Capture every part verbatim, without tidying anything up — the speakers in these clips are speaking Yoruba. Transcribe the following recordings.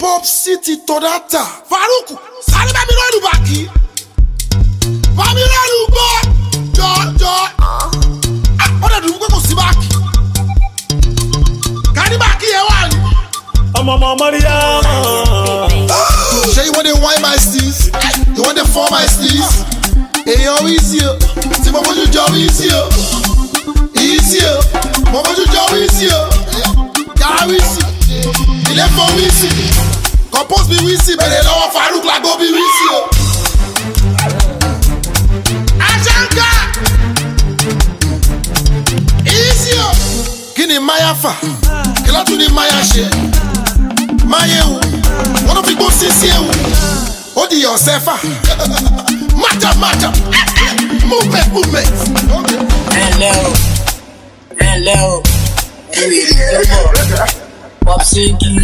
Pop City Todata. Farouk, sáré bá mi rọ́ọ̀lù báàkì. Bá mi rọ́ọ̀lù gbọ́. Jọ jọ. Ó dẹ̀ dùn pé kò sí báàkì. Kàní báàkì yẹn wà ní. Ọmọ ọmọ Mariam. Ṣé you want to wine my steez? You want to form my steez? Èèyàn easy o. Tí mo fojú jọ easy o. Easy o. Mo fojú jọ easy o. Yàrá easy. Ilé fún easy. Compose bí easy. Bẹ̀rẹ̀ lọ́wọ́ Farouk Lago bí easy o. Aṣáńká. Easy o. Kí ni Maya fà? Kí ló tún ní Maya ṣe? Maya ewu. Wọ́n ló fi gbó sísí ewu. Ó di ọ̀sẹ̀ fà. Májà májà. Movement movement. Hello. Hello. Pop City.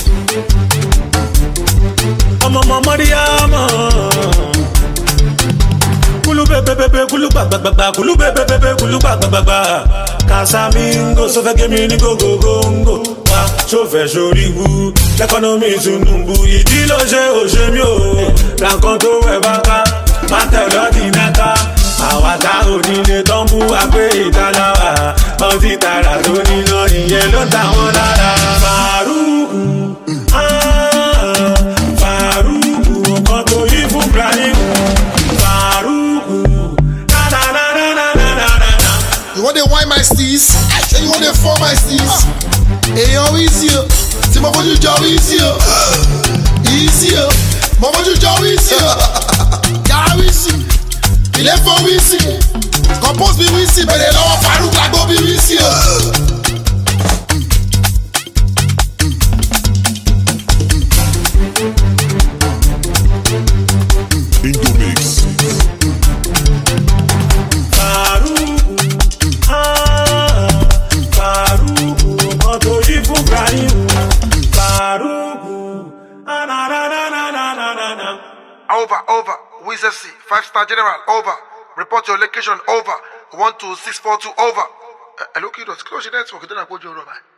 Ọmọ ọmọ Mariam. Kulu bebe bebe kulu gbagba gbagba kulu bebe bebe kulu gbagba gbagba. Casamingo so fẹ́ gé mi ní gogogongo. Wá so fẹ́ sóríbu l'economy Tinubu. Ìdí ló ṣe òṣè mi o. Làǹkan tó wẹ̀ bá ká. Má tẹ̀lé ọtí mẹ́ta. Àwa tá òdìlé tó ń bú wa pé ìtaláwa. Ọtí tààrà tó níná ìyẹn ló ta wọn lára. Farouk, ah, Farouk, nǹkan tó yí fún Ibrahim. Farouk, na na na na na na na na. You want to wine my steez? Ṣé you want to form my steez? Èèyàn easy o. Tí mo fojú jọ easy o. Easy o. Mo fojú jọ easy o. Yàrá easy. Ilé fún easy. Compose bí easy. Bẹ̀rẹ̀ lọ́wọ́ Farouk Lago bí easy o. Indomix. Farouk, ah, Farouk, nǹkan tó yí fún Ibrahim. Farouk, ah, na na na na na na na na. Over, over. Wiz F C, five star general, over. Report your location, over. one two six four two, over. Hello, kiddos. Close your network. Don't go to your room.